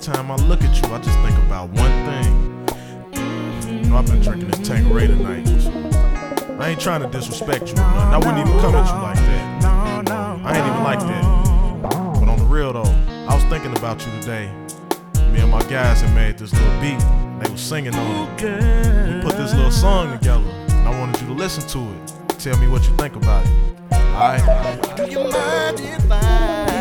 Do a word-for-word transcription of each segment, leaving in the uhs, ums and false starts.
time I look at you, I just think about one thing. You know, I've been drinking this Tanqueray tonight. I ain't trying to disrespect you or nothing. I wouldn't even come at you like that. I ain't even like that. But on the real though, I was thinking about you today. Me and my guys had made this little beat. They was singing on it. We put this little song together. I wanted you to listen to it. Tell me what you think about it. Alright? Do you mind if I?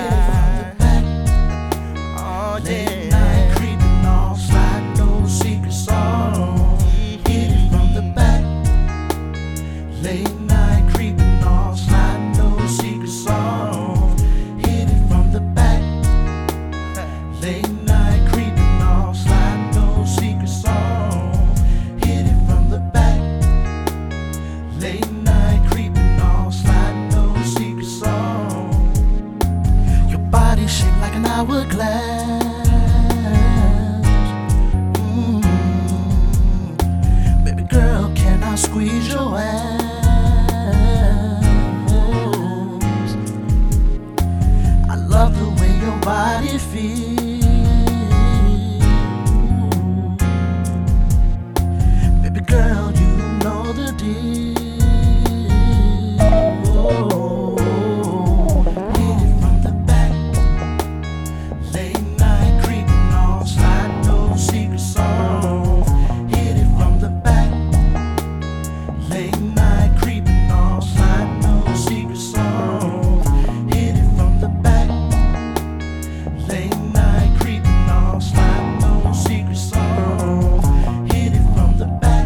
Oh yeah. Night creeping off, slide no secret song. Hit it from the back. Late night creeping off, slide no secret song. Hit it from the back. Late night creeping off, slide no secret song. Hit it from the back. Late night creeping off, slide no secret song. Your body shaped like an hourglass. Mm. Baby girl, can I squeeze your ass? I love the way your body feels. Baby girl, you know the deal. Hit it from the back. Late night creeping off, slide no secret song. Hit it from the back. Late night creeping off, slide no secret song. Hit it from the back. Late night creeping off, slide no secret song. Hit it from the back.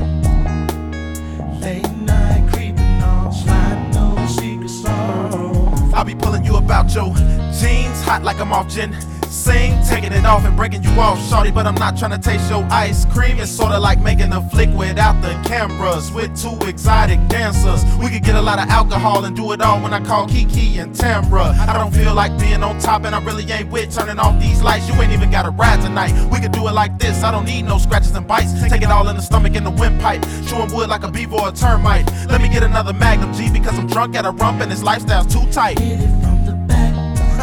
Late night creeping off, slide no secret song. I'll be pulling you about your jeans, hot like I'm off gin. Sing, taking it off and breaking you off, shorty, but I'm not trying to taste your ice cream. It's sorta like making a flick without the cameras, with two exotic dancers. We could get a lot of alcohol and do it all when I call Kiki and Tamra. I don't feel like being on top and I really ain't with turning off these lights. You ain't even got a ride tonight. We could do it like this, I don't need no scratches and bites. Take it all in the stomach and the windpipe, chewing wood like a beaver or a termite. Let me get another Magnum G because I'm drunk at a rump and this lifestyle's too tight. Hit it from the back.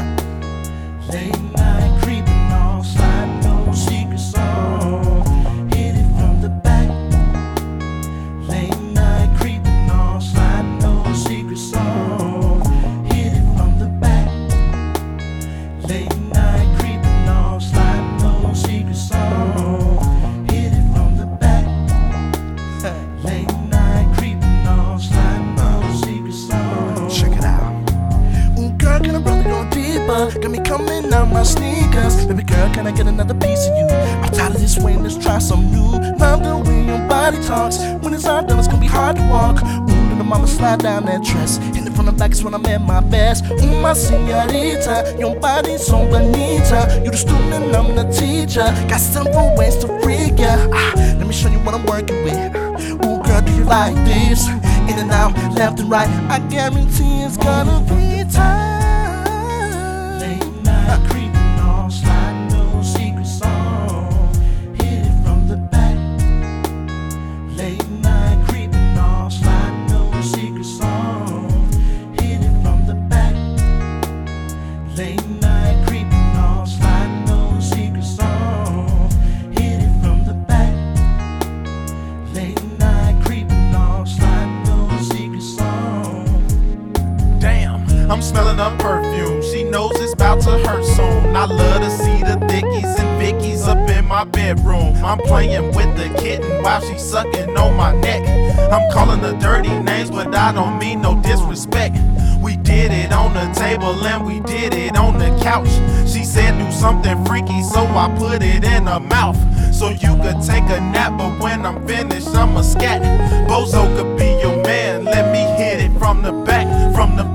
Late night creeping off, slide no secret song. Hit it from the back. Late night creeping off, slide no secret song. Hit it from the back. Late night creeping off, slide no secret song. Hit it from the back. Late night creeping off, slide no secret song. Check it out. Ooh, girl, can I really go deeper? Got me coming out my sneakers. Baby girl, can I get another piece of you? I'm tired of this way, let's try some new. Love the way your body talks. When it's all done, it's gonna be hard to walk. Ooh, little mama, slide down that dress. Hit it from the back is when I'm at my best. Ooh, my señorita, your body's so bonita. You the student and I'm the teacher. Got simple ways to freak ya. Ah, let me show you what I'm working with. Ooh, girl, do you like this? In and out, left and right. I guarantee it's gonna be time. Late night creeping off, slide no secret song. Hit it from the back. Late night creeping off, slide no secret song. Hit it from the back. Late night creeping off, slide no secret song. Hit it from the back. Late night creeping off, slide no secret song. Damn, I'm smelling her perfume. She knows it's about to hurt soon. I love to see the thickies and Vickies up in my bedroom. I'm playing with the kitten while she's sucking on my neck. I'm calling her dirty names, but I don't mean no disrespect. We did it on the table and we did it on the couch. She said do something freaky, so I put it in her mouth. So you could take a nap, but when I'm finished, I'm a scat. Bozo could be your man, let me hit it from the back, from the